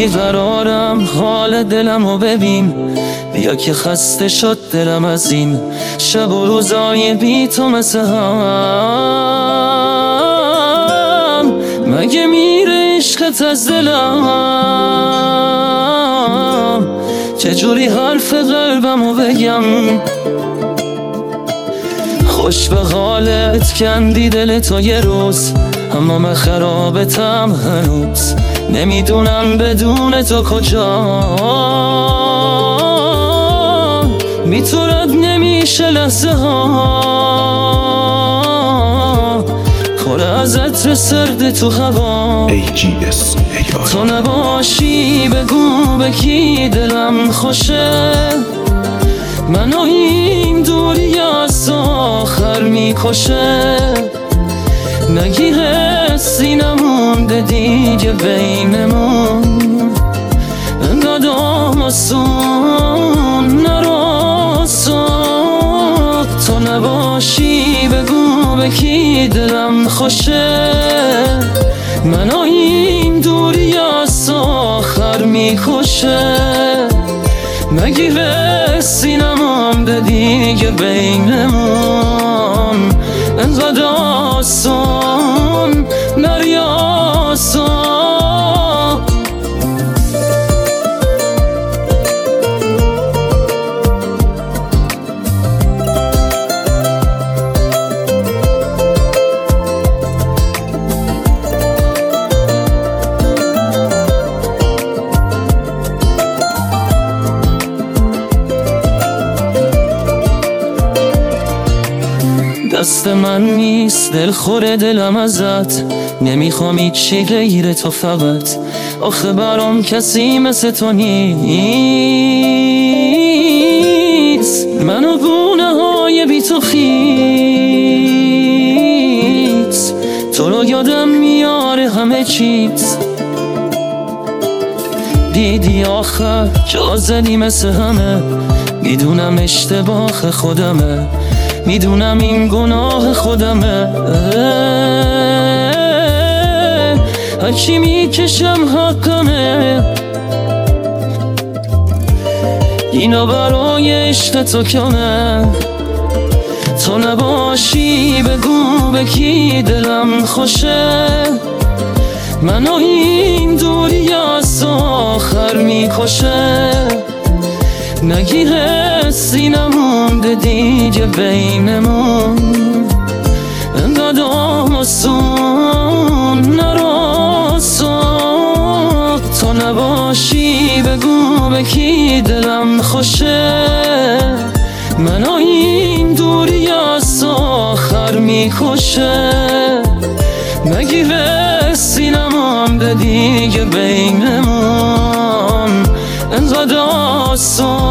بیقرارم، حال دلمو ببین، بیا که خسته شد دلم از این شب و روزای بی تو مثل هم. مگه میره عشقت از دلم؟ چجوری حرف قلبمو بگم؟ خوش به حالت کندی دل تو یه روز، اما من خرابتم هنوز. نمیدونم بدون تو کجا میتورد نمیشه لحظه ها، خوره از عطر سرد تو هوا. AGS تو نباشی بگو به کی دلم خوشه، منو این دوری از آخر میکشه. نگی حسی نمونده دیگه بینمون، انقدر آسون نراسا. تو نباشی بگو به کی دلم خوشه، منو این دوری از آخر میکشه. مگی حسی نمونده دیگه بینمون، انقدر آسون نریاسا. دست من نیست دلخور دلم ازت، نمیخوام هیچی غیر تو فقط. آخه برام کسی مثل تو نیست، منو گونه های بی تو خیز. تو رو یادم میاره همه چیز، دیدی آخر جا زدی مثل همه. میدونم اشتباه خودمه، میدونم این گناه خودمه. هرچی میکشم حقمه، اینا برای عشق تو کمه. تو نباشی بگو به کی دلم خوشه، منو این دوری از آخر میکشه. نگی حسی نمونده دیگه بینمون، انقدر آسون نراسا. تو نباشی بگو به کی دلم خوشه، منو این دوری از آخر میکشه. مگی حسی نمونده دیگه بینمون، انقدر آسون